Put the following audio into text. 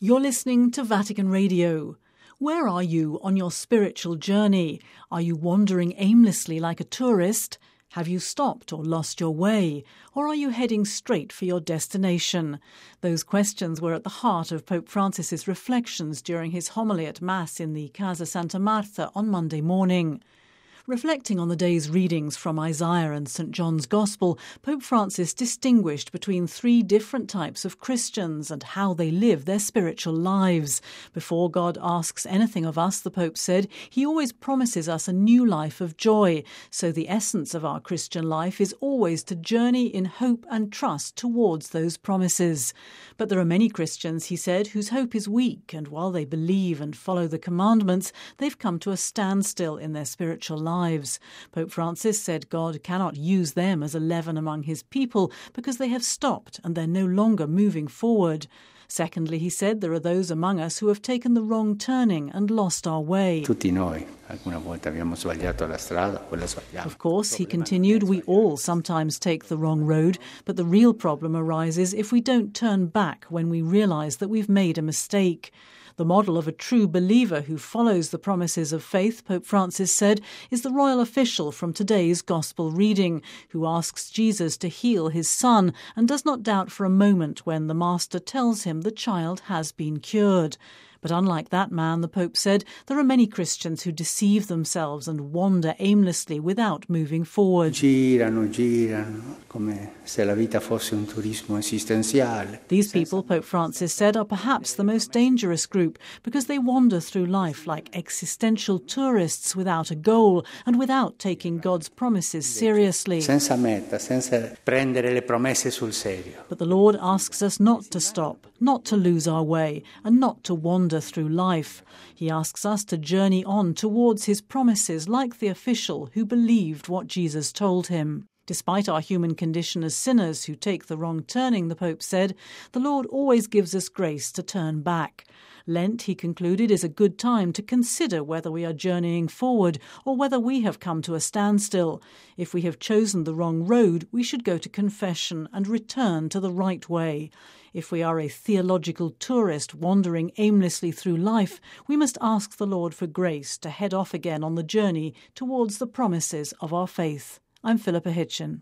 You're listening to Vatican Radio. Where are you on your spiritual journey? Are you wandering aimlessly like a tourist? Have you stopped or lost your way? Or are you heading straight for your destination? Those questions were at the heart of Pope Francis's reflections during his homily at Mass in the Casa Santa Marta on Monday morning. Reflecting on the day's readings from Isaiah and St. John's Gospel, Pope Francis distinguished between three different types of Christians and how they live their spiritual lives. Before God asks anything of us, the Pope said, he always promises us a new life of joy. So the essence of our Christian life is always to journey in hope and trust towards those promises. But there are many Christians, he said, whose hope is weak, and while they believe and follow the commandments, they've come to a standstill in their spiritual lives. Pope Francis said God cannot use them as a leaven among his people because they have stopped and they're no longer moving forward. Secondly, he said there are those among us who have taken the wrong turning and lost our way. Of course, he continued, we all sometimes take the wrong road, but the real problem arises if we don't turn back when we realise that we've made a mistake. The model of a true believer who follows the promises of faith, Pope Francis said, is the royal official from today's Gospel reading, who asks Jesus to heal his son and does not doubt for a moment when the Master tells him the child has been cured. But unlike that man, the Pope said, there are many Christians who deceive themselves and wander aimlessly without moving forward. These people, Pope Francis said, are perhaps the most dangerous group because they wander through life like existential tourists without a goal and without taking God's promises seriously. But the Lord asks us not to stop, not to lose our way, and not to wander through life. He asks us to journey on towards his promises like the official who believed what Jesus told him. Despite our human condition as sinners who take the wrong turning, the Pope said, the Lord always gives us grace to turn back. Lent, he concluded, is a good time to consider whether we are journeying forward or whether we have come to a standstill. If we have chosen the wrong road, we should go to confession and return to the right way. If we are a theological tourist wandering aimlessly through life, we must ask the Lord for grace to head off again on the journey towards the promises of our faith. I'm Philippa Hitchin.